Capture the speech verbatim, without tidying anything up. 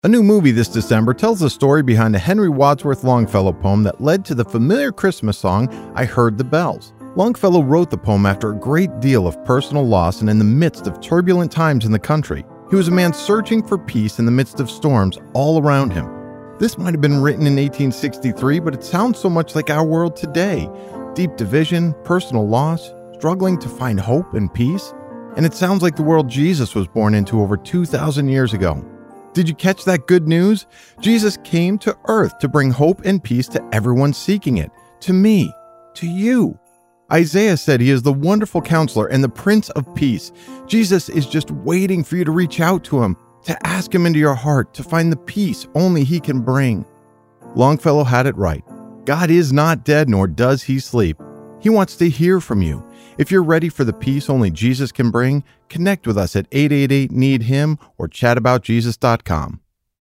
A new movie this December tells the story behind the Henry Wadsworth Longfellow poem that led to the familiar Christmas song, I Heard the Bells. Longfellow wrote the poem after a great deal of personal loss and in the midst of turbulent times in the country. He was a man searching for peace in the midst of storms all around him. This might have been written in eighteen sixty-three, but it sounds so much like our world today. Deep division, personal loss, struggling to find hope and peace. And it sounds like the world Jesus was born into over two thousand years ago. Did you catch that good news? Jesus came to earth to bring hope and peace to everyone seeking it. To me, to you. Isaiah said he is the wonderful counselor and the Prince of Peace. Jesus is just waiting for you to reach out to him, to ask him into your heart, to find the peace only he can bring. Longfellow had it right. God is not dead, nor does he sleep. He wants to hear from you. If you're ready for the peace only Jesus can bring, connect with us at eight eight eight, need him or chat about jesus dot com.